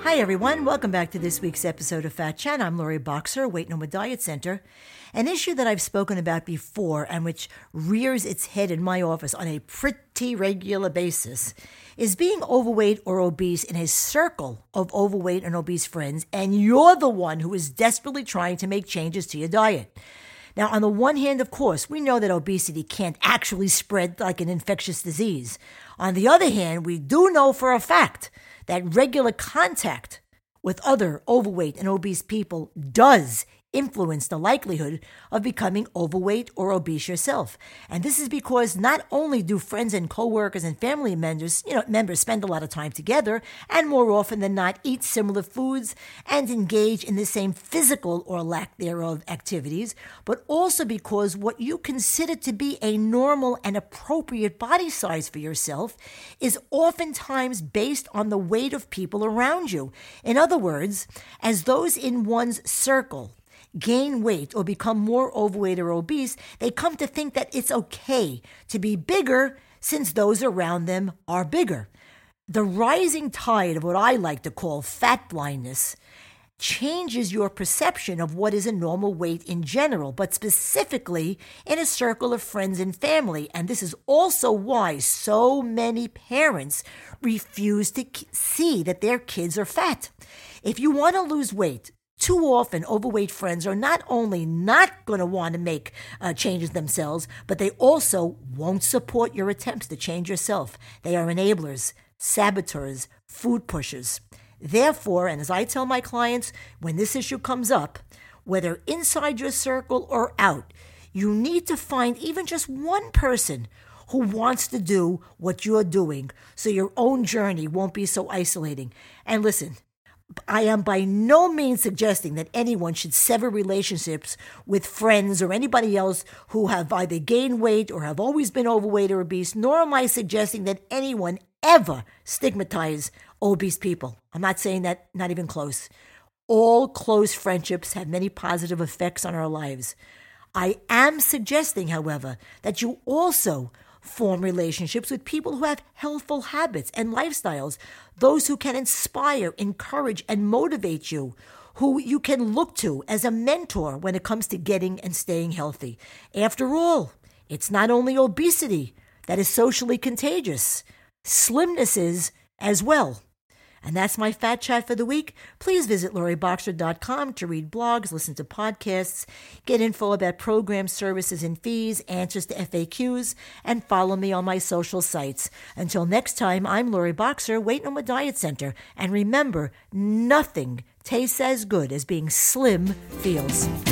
Hi everyone, welcome back to this week's episode of Fat Chat. I'm Lori Boxer, Weight No More Diet Center. An issue that I've spoken about before and which rears its head in my office on a pretty regular basis is being overweight or obese in a circle of overweight and obese friends, and you're the one who is desperately trying to make changes to your diet. Now, on the one hand, of course, we know that obesity can't actually spread like an infectious disease. On the other hand, we do know for a fact that regular contact with other overweight and obese people does influence the likelihood of becoming overweight or obese yourself. And this is because not only do friends and coworkers and family members spend a lot of time together and more often than not eat similar foods and engage in the same physical or lack thereof activities, but also because what you consider to be a normal and appropriate body size for yourself is oftentimes based on the weight of people around you. In other words, as those in one's circle gain weight or become more overweight or obese, they come to think that it's okay to be bigger since those around them are bigger. The rising tide of what I like to call fat blindness changes your perception of what is a normal weight in general, but specifically in a circle of friends and family. And this is also why so many parents refuse to see that their kids are fat. If you want to lose weight, too often, overweight friends are not only not going to want to make changes themselves, but they also won't support your attempts to change yourself. They are enablers, saboteurs, food pushers. Therefore, and as I tell my clients, when this issue comes up, whether inside your circle or out, you need to find even just one person who wants to do what you're doing so your own journey won't be so isolating. And listen, I am by no means suggesting that anyone should sever relationships with friends or anybody else who have either gained weight or have always been overweight or obese, nor am I suggesting that anyone ever stigmatize obese people. I'm not saying that, not even close. All close friendships have many positive effects on our lives. I am suggesting, however, that you also form relationships with people who have healthful habits and lifestyles, those who can inspire, encourage, and motivate you, who you can look to as a mentor when it comes to getting and staying healthy. After all, it's not only obesity that is socially contagious. Slimness is as well. And that's my Fat Chat for the week. Please visit LoriBoxer.com to read blogs, listen to podcasts, get info about programs, services, and fees, answers to FAQs, and follow me on my social sites. Until next time, I'm Lori Boxer, Weight No More Diet Center. And remember, nothing tastes as good as being slim feels.